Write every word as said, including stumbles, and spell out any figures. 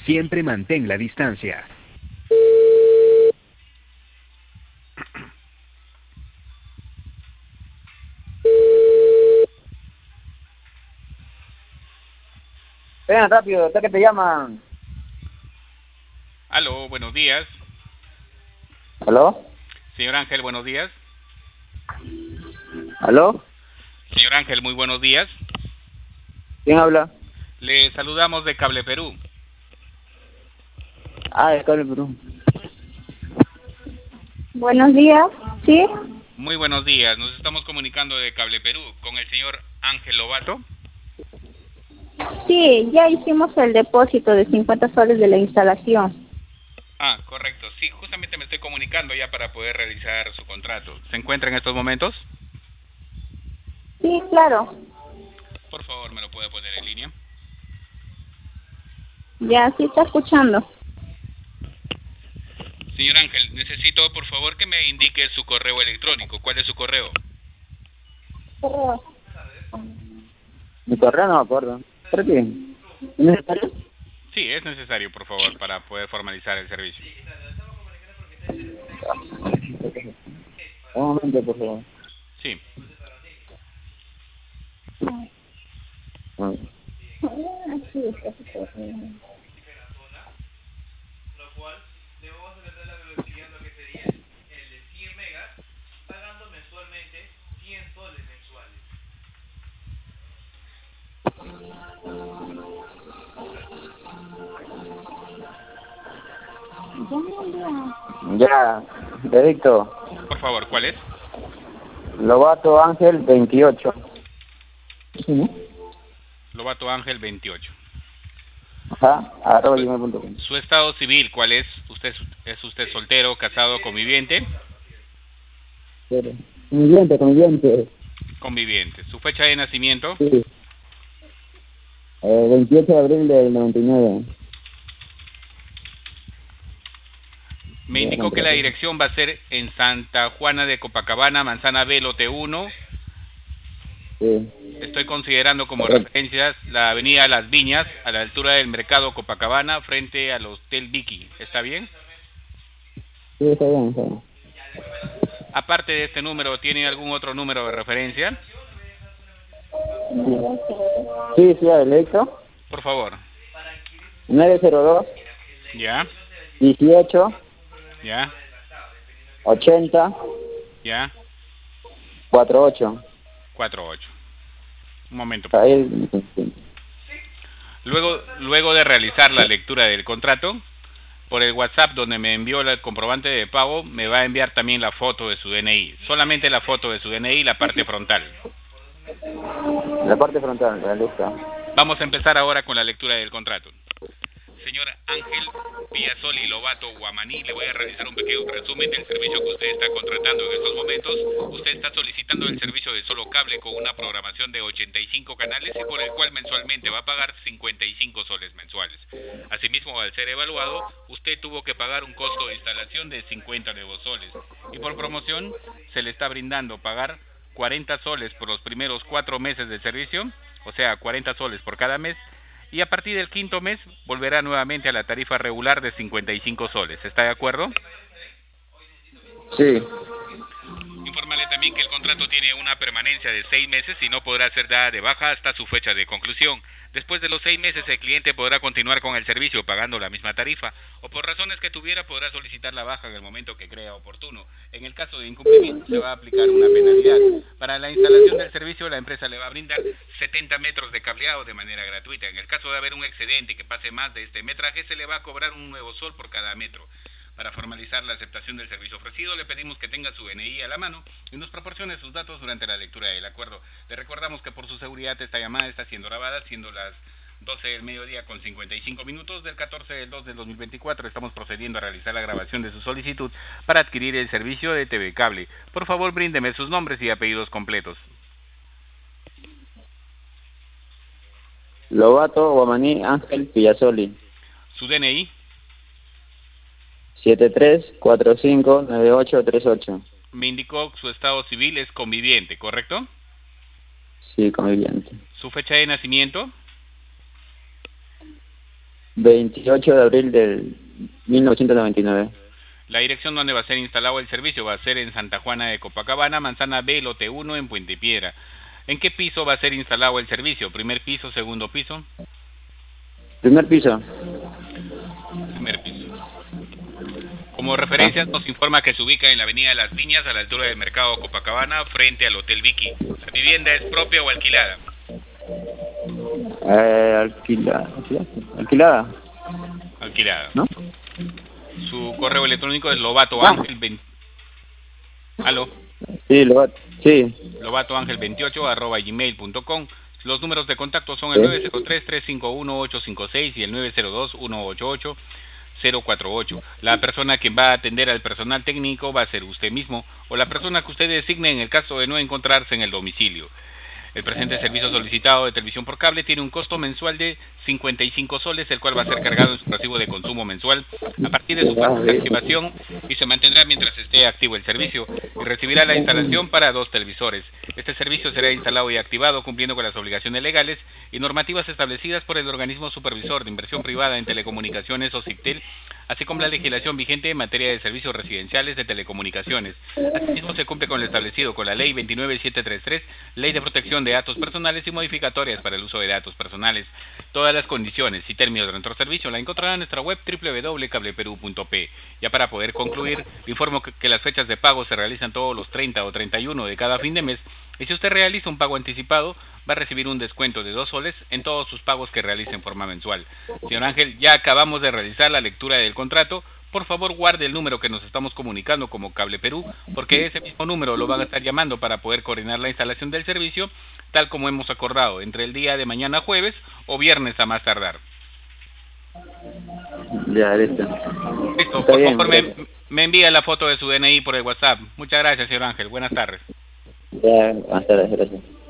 Siempre mantén la distancia. Ven rápido, hasta que te llaman. Aló, buenos días. ¿Aló? Señor Ángel, buenos días. ¿Aló? Señor Ángel, muy buenos días. ¿Quién habla? Le saludamos de Cable Perú. Ah, de Cable Perú. Buenos días, ¿sí? Muy buenos días. Nos estamos comunicando de Cable Perú con el señor Ángel Lobato. Sí, ya hicimos el depósito de cincuenta soles de la instalación. Ah, correcto. Sí, justamente me estoy comunicando ya para poder realizar su contrato. ¿Se encuentra en estos momentos? Sí, claro. Por favor, ¿me lo puede poner en línea? Ya, sí está escuchando. Señor Ángel, necesito por favor que me indique su correo electrónico. ¿Cuál es su correo? Correo. Mi correo no me acuerdo. ¿Por qué? ¿Es necesario? Sí, es necesario, por favor, para poder formalizar el servicio. Un momento, por favor. Sí. Ah. Sí, está su correo. Ya, Edicto. Por favor, ¿cuál es? Lobato Ángel veintiocho. ¿Sí, no? Lobato Ángel veintiocho. Ajá, arroba gmail punto com. Su estado civil, ¿cuál es? ¿Usted es usted soltero, casado, conviviente? Pero, conviviente, conviviente. Conviviente. ¿Su fecha de nacimiento? Sí. Eh, veintiocho de abril del noventa y nueve. Me indicó que la dirección va a ser en Santa Juana de Copacabana, Manzana B, lote uno. Sí. Estoy considerando como Correcto. referencias la avenida Las Viñas, a la altura del Mercado Copacabana, frente al Hotel Vicky. ¿Está bien? Sí, está bien, está bien. Aparte de este número, ¿tiene algún otro número de referencia? Sí, sí, Edicto. Por favor. nueve cero dos, ¿Ya? dieciocho, ¿Ya? ochenta, ¿Ya? cuarenta y ocho. cuatro ocho. Un momento, por favor. Ahí. Luego, luego de realizar la lectura del contrato, por el WhatsApp donde me envió el comprobante de pago, me va a enviar también la foto de su D N I. Solamente la foto de su D N I, la parte frontal. La parte frontal, la lista. Vamos a empezar ahora con la lectura del contrato. Señor Ángel Villasoli Lobato Guamaní, le voy a realizar un pequeño resumen del servicio que usted está contratando en estos momentos. Usted está solicitando el servicio de solo cable con una programación de ochenta y cinco canales y por el cual mensualmente va a pagar cincuenta y cinco soles mensuales. Asimismo, al ser evaluado, usted tuvo que pagar un costo de instalación de cincuenta nuevos soles. Y por promoción, se le está brindando pagar cuarenta soles por los primeros cuatro meses de servicio, o sea, cuarenta soles por cada mes, y a partir del quinto mes volverá nuevamente a la tarifa regular de cincuenta y cinco soles. ¿Está de acuerdo? Sí. Informarle también que el contrato tiene una permanencia de seis meses y no podrá ser dada de baja hasta su fecha de conclusión. Después de los seis meses el cliente podrá continuar con el servicio pagando la misma tarifa o por razones que tuviera podrá solicitar la baja en el momento que crea oportuno. En el caso de incumplimiento se va a aplicar una penalidad. Para la instalación del servicio la empresa le va a brindar setenta metros de cableado de manera gratuita. En el caso de haber un excedente que pase más de este metraje se le va a cobrar un nuevo sol por cada metro. Para formalizar la aceptación del servicio ofrecido, le pedimos que tenga su D N I a la mano y nos proporcione sus datos durante la lectura del acuerdo. Le recordamos que por su seguridad esta llamada está siendo grabada, siendo las doce del mediodía con cincuenta y cinco minutos del catorce del dos del dos mil veinticuatro. Estamos procediendo a realizar la grabación de su solicitud para adquirir el servicio de T V Cable. Por favor, bríndeme sus nombres y apellidos completos. Lobato Guamaní Ángel Villasoli. Su D N I. siete tres cuatro cinco nueve ocho tres ocho. Me indicó su estado civil es conviviente, ¿correcto? Sí, conviviente. Su fecha de nacimiento. veintiocho de abril del mil novecientos noventa y nueve. La dirección donde va a ser instalado el servicio va a ser en Santa Juana de Copacabana, Manzana B, lote uno, en Puente Piedra. ¿En qué piso va a ser instalado el servicio? ¿Primer piso, segundo piso? Primer piso. Primer piso. Como referencia nos informa que se ubica en la avenida de Las Viñas, a la altura del mercado Copacabana, frente al Hotel Vicky. ¿La vivienda es propia o alquilada? Eh, alquilada. Alquilada. Alquilada. ¿No? Su correo electrónico es lobato ángel veinte. ¿Aló? Sí, lo sí. lobato ángel veintiocho arroba gmail punto com. Los números de contacto son el nueve cero tres, tres cinco uno, ocho cinco seis y el nueve cero dos, uno ocho ocho, cero cuatro ocho. La persona que va a atender al personal técnico va a ser usted mismo o la persona que usted designe en el caso de no encontrarse en el domicilio. El presente servicio solicitado de televisión por cable tiene un costo mensual de cincuenta y cinco soles, el cual va a ser cargado en su recibo de consumo mensual a partir de su fecha de activación y se mantendrá mientras esté activo el servicio y recibirá la instalación para dos televisores. Este servicio será instalado y activado cumpliendo con las obligaciones legales y normativas establecidas por el organismo supervisor de inversión privada en telecomunicaciones o CIPTEL, así como la legislación vigente en materia de servicios residenciales de telecomunicaciones. Asimismo se cumple con lo establecido con la Ley veintinueve mil setecientos treinta y tres, Ley de Protección de Datos Personales y modificatorias para el uso de datos personales. Todas las condiciones y términos de nuestro servicio la encontrarán en nuestra web doble u doble u doble u punto cable perú punto pe. Ya para poder concluir, informo que, que las fechas de pago se realizan todos los treinta o treinta y uno de cada fin de mes y si usted realiza un pago anticipado va a recibir un descuento de dos soles en todos sus pagos que realice en forma mensual. Señor Ángel, ya acabamos de realizar la lectura del contrato. Por favor, guarde el número que nos estamos comunicando como Cable Perú, porque ese mismo número lo van a estar llamando para poder coordinar la instalación del servicio, tal como hemos acordado, entre el día de mañana jueves o viernes a más tardar. Ya, listo. Listo, Está por bien, favor, me, gracias. me envía la foto de su D N I por el WhatsApp. Muchas gracias, señor Ángel. Buenas tardes. Ya, buenas tardes, gracias.